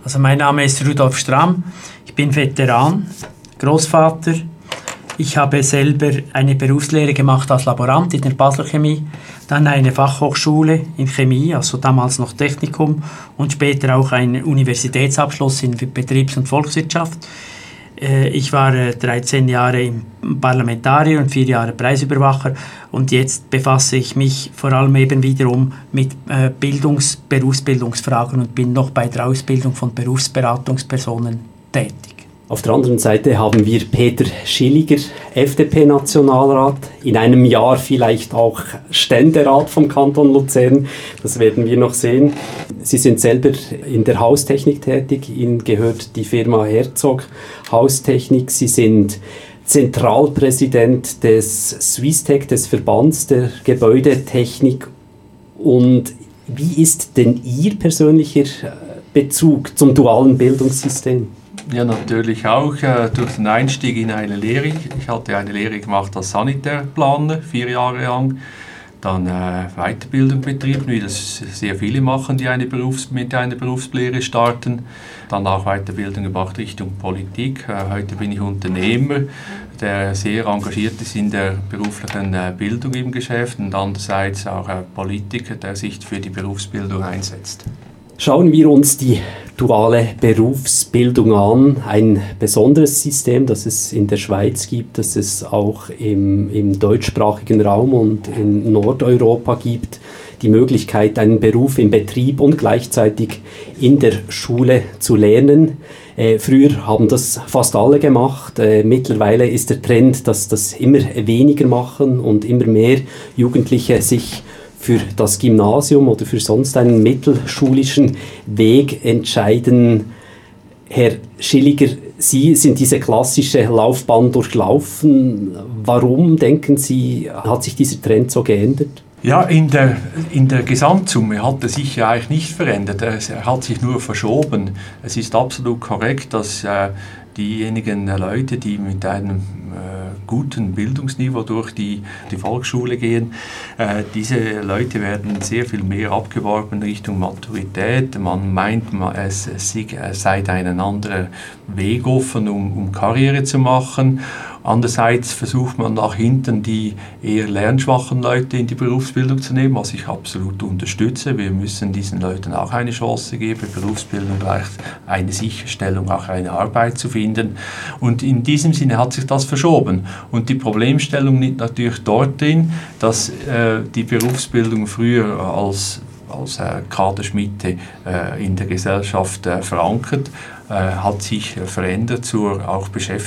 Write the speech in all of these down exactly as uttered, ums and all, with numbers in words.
Also mein Name ist Rudolf Strahm, ich bin Veteran, Großvater. Ich habe selber eine Berufslehre gemacht als Laborant in der Basler Chemie, dann eine Fachhochschule in Chemie, also damals noch Technikum, und später auch einen Universitätsabschluss in Betriebs- und Volkswirtschaft. Ich war dreizehn Jahre Parlamentarier und vier Jahre Preisüberwacher und jetzt befasse ich mich vor allem eben wiederum mit Bildungs-, Berufsbildungsfragen und bin noch bei der Ausbildung von Berufsberatungspersonen tätig. Auf der anderen Seite haben wir Peter Schilliger, F D P-Nationalrat, in einem Jahr vielleicht auch Ständerat vom Kanton Luzern, das werden wir noch sehen. Sie sind selber in der Haustechnik tätig, Ihnen gehört die Firma Herzog Haustechnik, Sie sind Zentralpräsident des Swisstech, des Verbands der Gebäudetechnik. Und wie ist denn Ihr persönlicher Bezug zum dualen Bildungssystem? Ja, natürlich auch äh, durch den Einstieg in eine Lehre. Ich hatte eine Lehre gemacht als Sanitärplaner, vier Jahre lang. Dann äh, Weiterbildung betrieben, wie das sehr viele machen, die eine Berufs-, mit einer Berufslehre starten. Dann auch Weiterbildung gemacht Richtung Politik. Äh, heute bin ich Unternehmer, der sehr engagiert ist in der beruflichen äh, Bildung im Geschäft und andererseits auch äh, Politiker, der sich für die Berufsbildung einsetzt. Schauen wir uns die duale Berufsbildung an, ein besonderes System, das es in der Schweiz gibt, das es auch im, im deutschsprachigen Raum und in Nordeuropa gibt, die Möglichkeit, einen Beruf im Betrieb und gleichzeitig in der Schule zu lernen. Äh, früher haben das fast alle gemacht, äh, mittlerweile ist der Trend, dass das immer weniger machen und immer mehr Jugendliche sich für das Gymnasium oder für sonst einen mittelschulischen Weg entscheiden. Herr Schilliger, Sie sind diese klassische Laufbahn durchlaufen. Warum, denken Sie, hat sich dieser Trend so geändert? Ja, in der, in der Gesamtsumme hat er sich ja eigentlich nicht verändert. Er hat sich nur verschoben. Es ist absolut korrekt, dass äh, diejenigen Leute, die mit einem äh, guten Bildungsniveau durch die, die Volksschule gehen, äh, diese Leute werden sehr viel mehr abgeworben Richtung Maturität. Man meint, es, es sei ein anderer Weg offen, um, um Karriere zu machen. Andererseits versucht man nach hinten die eher lernschwachen Leute in die Berufsbildung zu nehmen, was ich absolut unterstütze. Wir müssen diesen Leuten auch eine Chance geben. Berufsbildung gleich eine Sicherstellung, auch eine Arbeit zu finden. Und in diesem Sinne hat sich das verschoben. Und die Problemstellung liegt natürlich dort drin, dass äh, die Berufsbildung früher als als äh, Kaderschmiede äh, in der Gesellschaft äh, verankert, äh, hat sich äh, verändert zur auch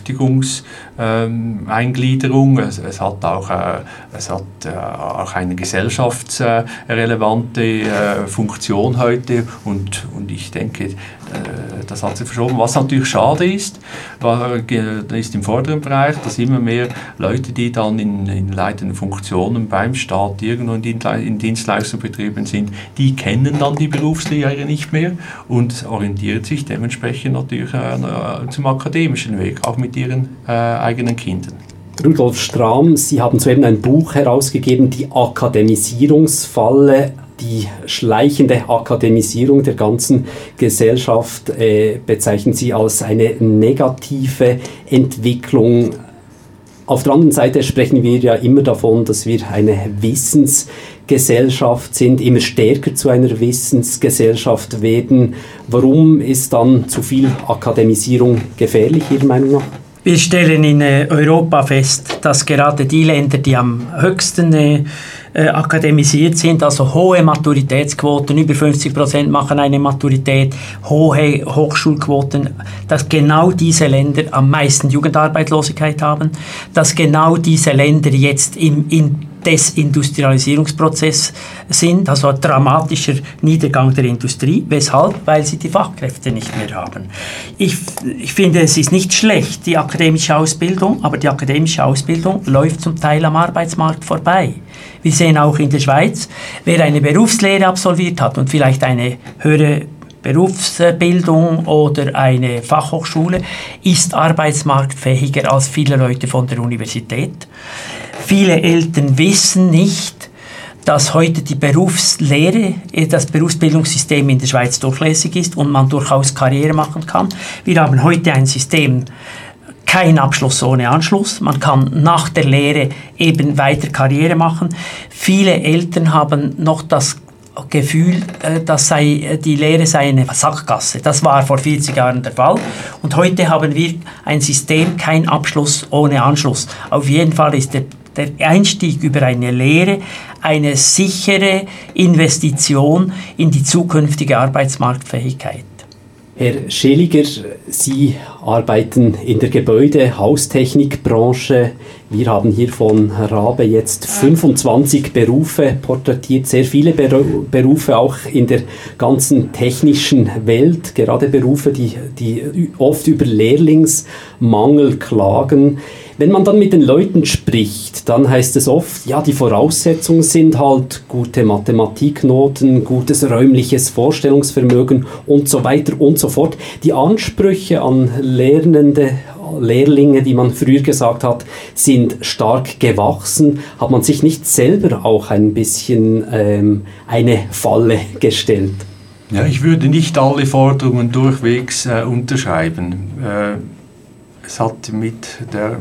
Beschäftigungseingliederung. Ähm, es, es hat auch, äh, es hat, äh, auch eine gesellschaftsrelevante äh, Funktion heute und, und ich denke, äh, das hat sich verschoben. Was natürlich schade ist, war, ist im vorderen Bereich, dass immer mehr Leute, die dann in, in leitenden Funktionen beim Staat irgendwo in, in Dienstleistungsbetrieben sind, die kennen dann die Berufslehre nicht mehr und orientieren sich dementsprechend natürlich äh, zum akademischen Weg, auch mit ihren äh, eigenen Kindern. Rudolf Strahm, Sie haben soeben ein Buch herausgegeben, die Akademisierungsfalle. Die schleichende Akademisierung der ganzen Gesellschaft äh, bezeichnen Sie als eine negative Entwicklung. Auf der anderen Seite sprechen wir ja immer davon, dass wir eine Wissensgesellschaft sind, immer stärker zu einer Wissensgesellschaft werden. Warum ist dann zu viel Akademisierung gefährlich, Ihrer Meinung nach? Wir stellen in Europa fest, dass gerade die Länder, die am höchsten äh, akademisiert sind, also hohe Maturitätsquoten, über fünfzig Prozent machen eine Maturität, hohe Hochschulquoten, dass genau diese Länder am meisten Jugendarbeitslosigkeit haben, dass genau diese Länder jetzt im, im Desindustrialisierungsprozess sind, also ein dramatischer Niedergang der Industrie. Weshalb? Weil sie die Fachkräfte nicht mehr haben. Ich, ich finde, es ist nicht schlecht, die akademische Ausbildung, aber die akademische Ausbildung läuft zum Teil am Arbeitsmarkt vorbei. Wir sehen auch in der Schweiz, wer eine Berufslehre absolviert hat und vielleicht eine höhere Berufsbildung oder eine Fachhochschule, ist arbeitsmarktfähiger als viele Leute von der Universität. Viele Eltern wissen nicht, dass heute die Berufslehre, das Berufsbildungssystem in der Schweiz durchlässig ist und man durchaus Karriere machen kann. Wir haben heute ein System, kein Abschluss ohne Anschluss. Man kann nach der Lehre eben weiter Karriere machen. Viele Eltern haben noch das Gefühl, dass sei, die Lehre sei eine Sackgasse. Das war vor vierzig Jahren der Fall. Und heute haben wir ein System, kein Abschluss ohne Anschluss. Auf jeden Fall ist der, der Einstieg über eine Lehre eine sichere Investition in die zukünftige Arbeitsmarktfähigkeit. Herr Schilliger, Sie arbeiten in der Gebäude-, Haustechnikbranche. Wir haben hier von Rabe jetzt fünfundzwanzig Berufe porträtiert, sehr viele Beru- Berufe auch in der ganzen technischen Welt, gerade Berufe, die, die oft über Lehrlingsmangel klagen. Wenn man dann mit den Leuten spricht, dann heißt es oft, ja, die Voraussetzungen sind halt gute Mathematiknoten, gutes räumliches Vorstellungsvermögen und so weiter und so fort. Die Ansprüche an Lernende, Lehrlinge, die man früher gesagt hat, sind stark gewachsen. Hat man sich nicht selber auch ein bisschen ähm, eine Falle gestellt? Ja, ich würde nicht alle Forderungen durchwegs äh, unterschreiben. Äh, Es hat mit der,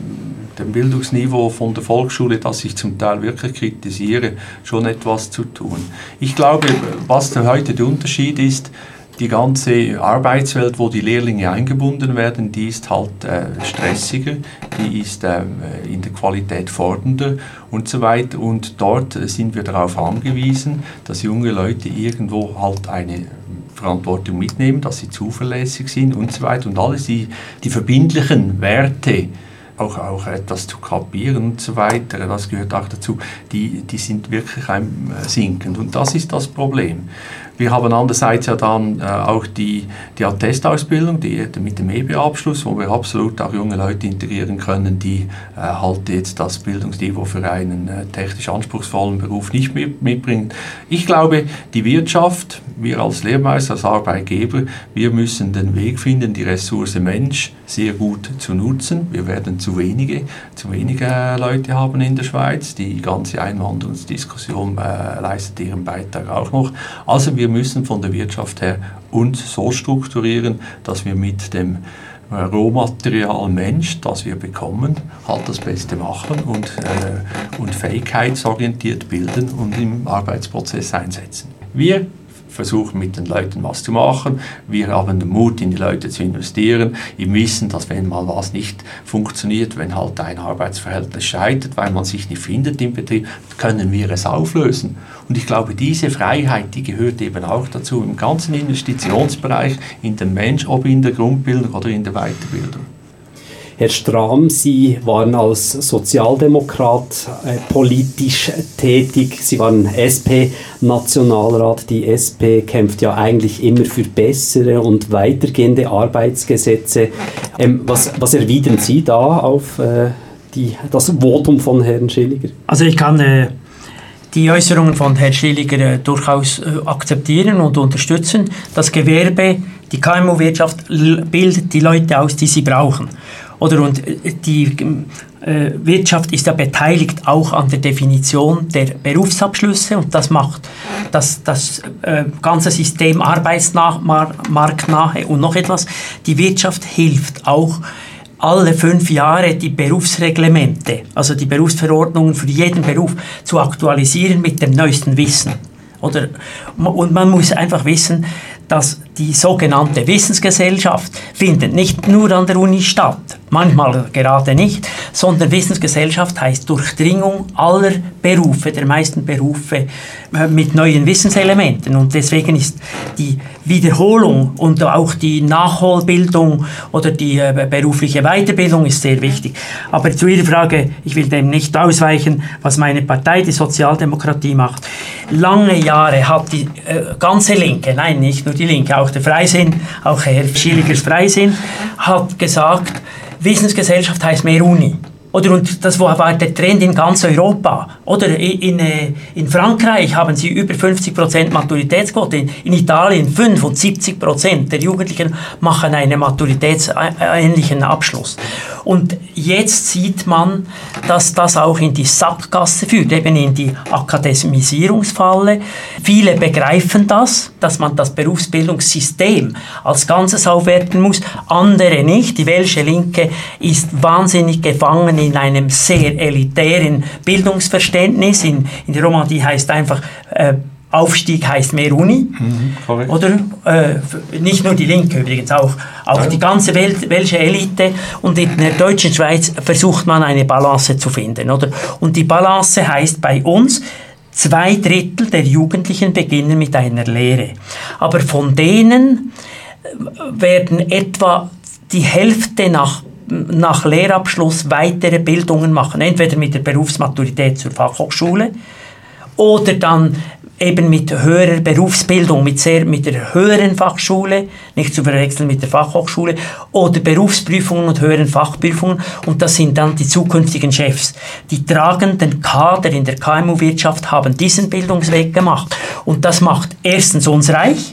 dem Bildungsniveau von der Volksschule, das ich zum Teil wirklich kritisiere, schon etwas zu tun. Ich glaube, was heute der Unterschied ist, die ganze Arbeitswelt, wo die Lehrlinge eingebunden werden, die ist halt äh, stressiger, die ist äh, in der Qualität fordernder und so weiter. Und dort äh, sind wir darauf angewiesen, dass junge Leute irgendwo halt eine Verantwortung mitnehmen, dass sie zuverlässig sind und so weiter. Und alles die, die verbindlichen Werte, auch, auch etwas zu kapieren und so weiter, das gehört auch dazu, die, die sind wirklich ein, äh, sinkend. Und das ist das Problem. Wir haben andererseits ja dann äh, auch die, die Attestausbildung, die, mit dem E B A-Abschluss, wo wir absolut auch junge Leute integrieren können, die äh, halt jetzt das Bildungsniveau für einen äh, technisch anspruchsvollen Beruf nicht mit, mitbringen. Ich glaube, die Wirtschaft, wir als Lehrmeister, als Arbeitgeber, wir müssen den Weg finden, die Ressource Mensch sehr gut zu nutzen. Wir werden zu wenige, zu wenige Leute haben in der Schweiz. Die ganze Einwanderungsdiskussion äh, leistet ihren Beitrag auch noch. Also wir müssen von der Wirtschaft her uns so strukturieren, dass wir mit dem Rohmaterial Mensch, das wir bekommen, halt das Beste machen und, äh, und fähigkeitsorientiert bilden und im Arbeitsprozess einsetzen. Wir versuchen mit den Leuten was zu machen. Wir haben den Mut, in die Leute zu investieren, im Wissen, dass wenn mal was nicht funktioniert, wenn halt ein Arbeitsverhältnis scheitert, weil man sich nicht findet im Betrieb, können wir es auflösen. Und ich glaube, diese Freiheit, die gehört eben auch dazu im ganzen Investitionsbereich, in den Mensch, ob in der Grundbildung oder in der Weiterbildung. Herr Strahm, Sie waren als Sozialdemokrat äh, politisch tätig. Sie waren S P-Nationalrat. Die S P kämpft ja eigentlich immer für bessere und weitergehende Arbeitsgesetze. Ähm, was, was erwidern Sie da auf äh, die, das Votum von Herrn Schilliger? Also ich kann äh, die Äußerungen von Herrn Schilliger äh, durchaus äh, akzeptieren und unterstützen. Das Gewerbe, die K M U-Wirtschaft bildet die Leute aus, die sie brauchen. Oder und die äh, Wirtschaft ist ja beteiligt auch an der Definition der Berufsabschlüsse und das macht das, das äh, ganze System arbeitsmarktnahe und noch etwas. Die Wirtschaft hilft auch alle fünf Jahre die Berufsreglemente, also die Berufsverordnungen für jeden Beruf zu aktualisieren mit dem neuesten Wissen. Oder, und man muss einfach wissen, dass die sogenannte Wissensgesellschaft findet nicht nur an der Uni statt, manchmal gerade nicht, sondern Wissensgesellschaft heißt Durchdringung aller Berufe, der meisten Berufe äh, mit neuen Wissenselementen und deswegen ist die Wiederholung und auch die Nachholbildung oder die äh, berufliche Weiterbildung ist sehr wichtig. Aber zu Ihrer Frage, ich will dem nicht ausweichen, was meine Partei, die Sozialdemokratie, macht. Lange Jahre hat die äh, ganze Linke, nein, nicht nur die Linke, auch der Freisinn, auch Herr Schilligers Freisinn, hat gesagt, Wissensgesellschaft heißt mehr Uni. Oder, und das war der Trend in ganz Europa. Oder in, in, in Frankreich haben sie über fünfzig Prozent Maturitätsquote, in, in Italien fünfundsiebzig Prozent der Jugendlichen machen einen maturitätsähnlichen Abschluss. Und jetzt sieht man, dass das auch in die Sackgasse führt, eben in die Akademisierungsfalle. Viele begreifen das, dass man das Berufsbildungssystem als Ganzes aufwerten muss, andere nicht. Die Welsche Linke ist wahnsinnig gefangen in einem sehr elitären Bildungsverständnis. In, in der Romandie heißt einfach, äh, Aufstieg heißt mehr Uni, mhm, oder? Äh, nicht nur die Linke übrigens, auch, auch ja. die ganze Welt, Welsche Elite. Und in der deutschen Schweiz versucht man eine Balance zu finden, oder? Und die Balance heißt bei uns, zwei Drittel der Jugendlichen beginnen mit einer Lehre. Aber von denen werden etwa die Hälfte nach nach Lehrabschluss weitere Bildungen machen, entweder mit der Berufsmaturität zur Fachhochschule oder dann eben mit höherer Berufsbildung, mit, sehr, mit der höheren Fachschule, nicht zu verwechseln mit der Fachhochschule, oder Berufsprüfungen und höheren Fachprüfungen. Und das sind dann die zukünftigen Chefs. Die tragenden Kader in der K M U-Wirtschaft haben diesen Bildungsweg gemacht. Und das macht erstens uns reich,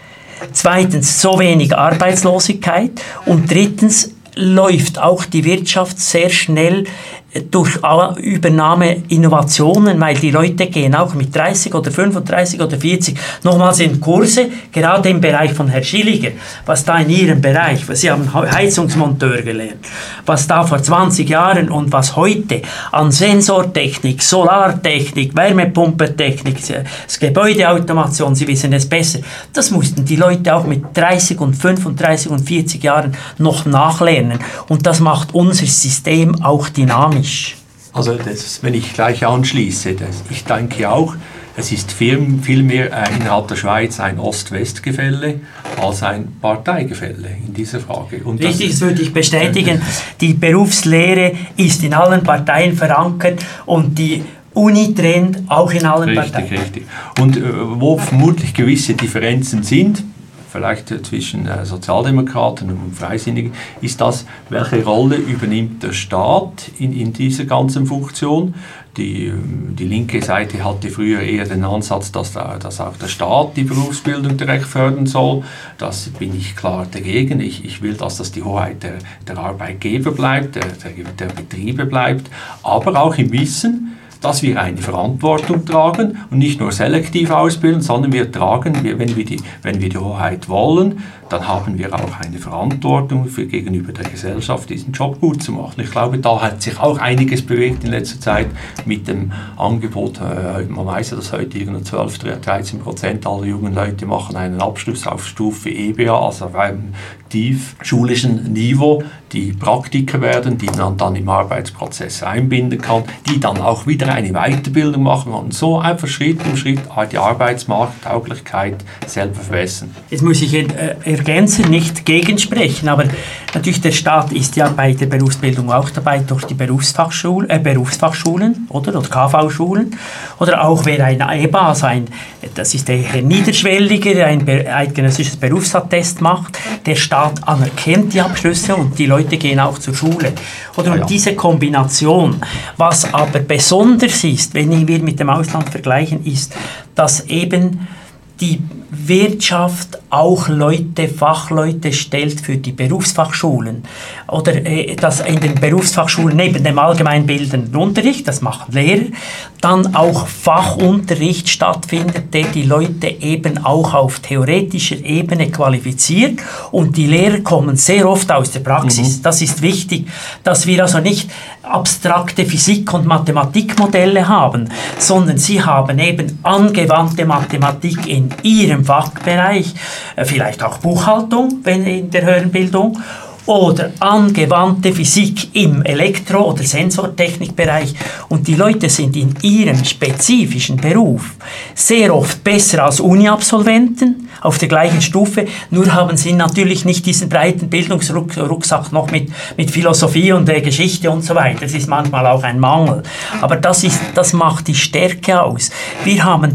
zweitens so wenig Arbeitslosigkeit und drittens läuft auch die Wirtschaft sehr schnell durch Übernahme Innovationen, weil die Leute gehen auch mit dreißig oder fünfunddreißig oder vierzig nochmals in Kurse, gerade im Bereich von Herrn Schilliger, was da in Ihrem Bereich, Sie haben Heizungsmonteur gelernt, was da vor zwanzig Jahren und was heute an Sensortechnik, Solartechnik, Wärmepumpentechnik, das Gebäudeautomation, Sie wissen es besser, das mussten die Leute auch mit dreißig und fünfunddreißig und vierzig Jahren noch nachlernen und das macht unser System auch dynamisch. Also das, wenn ich gleich anschließe, das, ich denke auch, es ist viel, viel mehr äh, innerhalb der Schweiz ein Ost-West-Gefälle als ein Parteigefälle in dieser Frage. Und richtig, das würde ich bestätigen. Die Berufslehre ist in allen Parteien verankert und die Uni trennt auch in allen richtig, Parteien. Richtig, richtig. Und äh, wo vermutlich gewisse Differenzen sind, vielleicht zwischen äh, Sozialdemokraten und Freisinnigen, ist das, welche Rolle übernimmt der Staat in, in dieser ganzen Funktion. Die, die linke Seite hatte früher eher den Ansatz, dass, da, dass auch der Staat die Berufsbildung direkt fördern soll. Das bin ich klar dagegen. Ich, ich will, dass das die Hoheit der, der Arbeitgeber bleibt, der, der, der Betriebe bleibt, aber auch im Wissen, dass wir eine Verantwortung tragen und nicht nur selektiv ausbilden, sondern wir tragen, wenn wir die, wenn wir die Hoheit wollen, dann haben wir auch eine Verantwortung für gegenüber der Gesellschaft, diesen Job gut zu machen. Ich glaube, da hat sich auch einiges bewegt in letzter Zeit mit dem Angebot. Äh, man weiß ja, dass heute zwölf, dreizehn Prozent aller jungen Leute machen einen Abschluss auf Stufe E B A, also auf einem tiefschulischen Niveau, die Praktiker werden, die man dann im Arbeitsprozess einbinden kann, die dann auch wieder eine Weiterbildung machen und so einfach Schritt um Schritt die Arbeitsmarkttauglichkeit selber verbessern. Jetzt muss ich äh, ergänzen, nicht gegensprechen, aber natürlich der Staat ist ja bei der Berufsbildung auch dabei durch die Berufsfachschule, äh, Berufsfachschulen oder, oder K V-Schulen oder auch wer ein E B A, also ein, das ist eher niederschwelliger, ein eidgenössisches Berufsattest macht, der Staat anerkennt die Abschlüsse und die Leute gehen auch zur Schule. Oder und diese Kombination, was aber besonders ist, wenn wir mit dem Ausland vergleichen, ist, dass eben die Wirtschaft auch Leute, Fachleute stellt für die Berufsfachschulen. Oder äh, dass in den Berufsfachschulen neben dem allgemeinbildenden Unterricht, das machen Lehrer, dann auch Fachunterricht stattfindet, der die Leute eben auch auf theoretischer Ebene qualifiziert. Und die Lehrer kommen sehr oft aus der Praxis. Mhm. Das ist wichtig, dass wir also nicht abstrakte Physik- und Mathematikmodelle haben, sondern sie haben eben angewandte Mathematik in ihrem Fachbereich, vielleicht auch Buchhaltung, wenn in der höheren Bildung, oder angewandte Physik im Elektro- oder Sensortechnikbereich. Und die Leute sind in ihrem spezifischen Beruf sehr oft besser als Uni-Absolventen auf der gleichen Stufe, nur haben sie natürlich nicht diesen breiten Bildungsrucksack noch mit, mit Philosophie und äh, Geschichte und so weiter. Das ist manchmal auch ein Mangel. Aber das, ist, das macht die Stärke aus. Wir haben die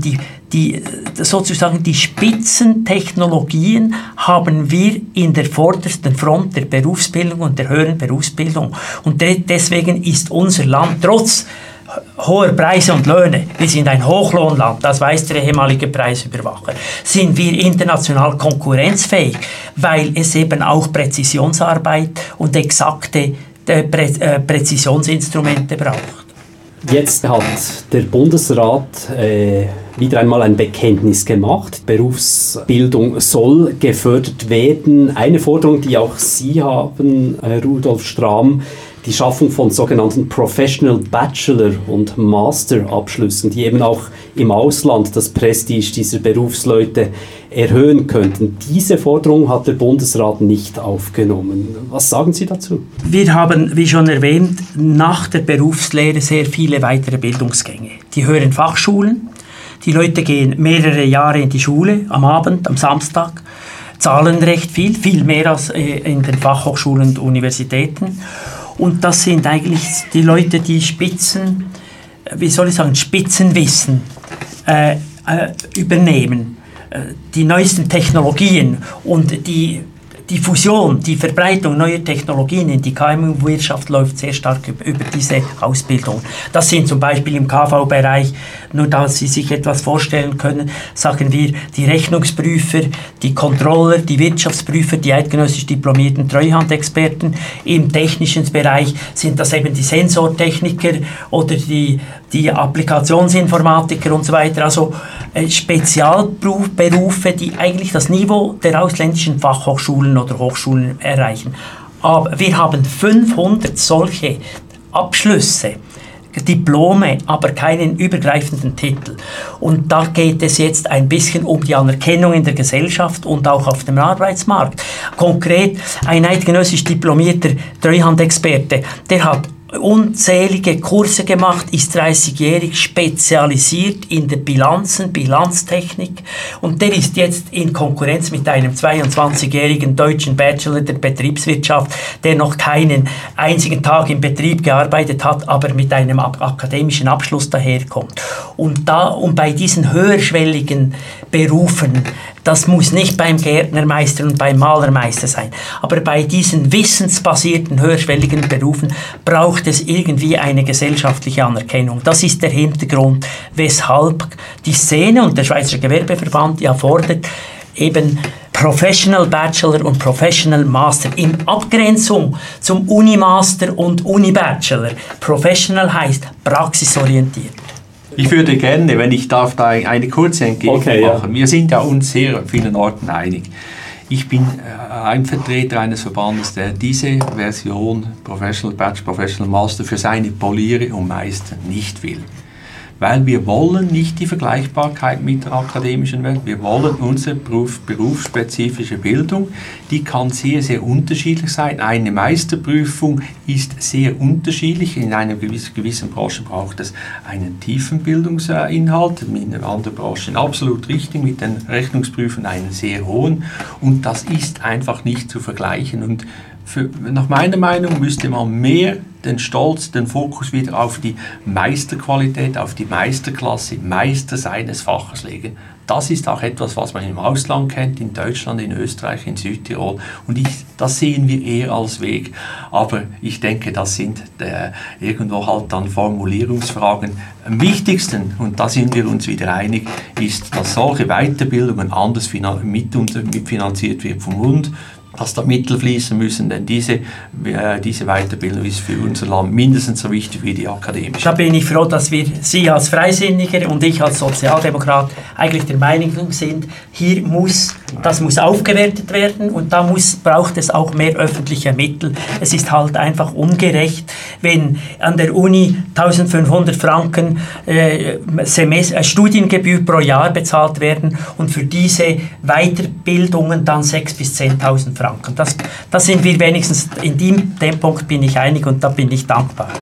die, sozusagen die Spitzentechnologien haben wir in der vordersten Front der Berufsbildung und der höheren Berufsbildung. Und de- deswegen ist unser Land trotz hoher Preise und Löhne, wir sind ein Hochlohnland, das weiß der ehemalige Preisüberwacher, sind wir international konkurrenzfähig, weil es eben auch Präzisionsarbeit und exakte äh, Prä- äh, Präzisionsinstrumente braucht. Jetzt hat der Bundesrat äh, wieder einmal ein Bekenntnis gemacht. Berufsbildung soll gefördert werden. Eine Forderung, die auch Sie haben, äh, Rudolf Strahm, die Schaffung von sogenannten Professional Bachelor- und Master-Abschlüssen, die eben auch im Ausland das Prestige dieser Berufsleute erhöhen könnten. Diese Forderung hat der Bundesrat nicht aufgenommen. Was sagen Sie dazu? Wir haben, wie schon erwähnt, nach der Berufslehre sehr viele weitere Bildungsgänge. Die höheren Fachschulen, die Leute gehen mehrere Jahre in die Schule, am Abend, am Samstag, zahlen recht viel, viel mehr als in den Fachhochschulen und Universitäten. Und das sind eigentlich die Leute, die Spitzen, wie soll ich sagen, Spitzenwissen äh, äh, übernehmen. Äh, die neuesten Technologien und die, die Fusion, die Verbreitung neuer Technologien in die K M U-Wirtschaft läuft sehr stark über, über diese Ausbildung. Das sind zum Beispiel im K V-Bereich, nur dass Sie sich etwas vorstellen können, sagen wir, die Rechnungsprüfer, die Controller, die Wirtschaftsprüfer, die eidgenössisch diplomierten Treuhandexperten. Im technischen Bereich sind das eben die Sensortechniker oder die, die Applikationsinformatiker und so weiter. Also äh, Spezialberufe, die eigentlich das Niveau der ausländischen Fachhochschulen oder Hochschulen erreichen. Aber wir haben fünfhundert solche Abschlüsse, Diplome, aber keinen übergreifenden Titel. Und da geht es jetzt ein bisschen um die Anerkennung in der Gesellschaft und auch auf dem Arbeitsmarkt. Konkret, ein eidgenössisch diplomierter Treuhandexperte, der hat unzählige Kurse gemacht, ist dreißigjährig, spezialisiert in der Bilanzen, Bilanztechnik, und der ist jetzt in Konkurrenz mit einem zweiundzwanzigjährigen deutschen Bachelor der Betriebswirtschaft, der noch keinen einzigen Tag im Betrieb gearbeitet hat, aber mit einem akademischen Abschluss daherkommt. Und da, und bei diesen höherschwelligen Berufen, das muss nicht beim Gärtnermeister und beim Malermeister sein, aber bei diesen wissensbasierten, höherschwelligen Berufen braucht es irgendwie eine gesellschaftliche Anerkennung. Das ist der Hintergrund, weshalb die Szene und der Schweizer Gewerbeverband ja fordert, eben Professional Bachelor und Professional Master in Abgrenzung zum Unimaster und Unibachelor. Professional heißt praxisorientiert. Ich würde gerne, wenn ich darf, da eine kurze Entgegnung okay, machen. Ja. Wir sind ja uns sehr an vielen Orten einig. Ich bin äh, ein Vertreter eines Verbandes, der diese Version Professional Bachelor, Professional Master für seine Poliere und Meister nicht will. Weil wir wollen nicht die Vergleichbarkeit mit der akademischen Welt, wir wollen unsere Beruf, berufsspezifische Bildung, die kann sehr, sehr unterschiedlich sein. Eine Meisterprüfung ist sehr unterschiedlich, in einer gewissen, gewissen Branche braucht es einen tiefen Bildungsinhalt, in anderen Branchen absolut richtig, mit den Rechnungsprüfern einen sehr hohen, und das ist einfach nicht zu vergleichen. Und Für, nach meiner Meinung müsste man mehr den Stolz, den Fokus wieder auf die Meisterqualität, auf die Meisterklasse, Meister seines Faches legen. Das ist auch etwas, was man im Ausland kennt, in Deutschland, in Österreich, in Südtirol. Und ich, das sehen wir eher als Weg. Aber ich denke, das sind äh, irgendwo halt dann Formulierungsfragen. Am wichtigsten, und da sind wir uns wieder einig, ist, dass solche Weiterbildungen anders finan- mit, mitfinanziert wird vom Bund, dass da Mittel fließen müssen, denn diese, äh, diese Weiterbildung ist für unser Land mindestens so wichtig wie die akademische. Da bin ich froh, dass wir, Sie als Freisinniger und ich als Sozialdemokrat eigentlich der Meinung sind, hier muss, das muss aufgewertet werden, und da muss, braucht es auch mehr öffentliche Mittel. Es ist halt einfach ungerecht, wenn an der Uni eintausendfünfhundert Franken äh, Semester, äh, Studiengebühr pro Jahr bezahlt werden und für diese Weiterbildungen dann sechstausend bis zehntausend Franken. Das, das sind wir wenigstens, in dem, dem Punkt bin ich einig, und da bin ich dankbar.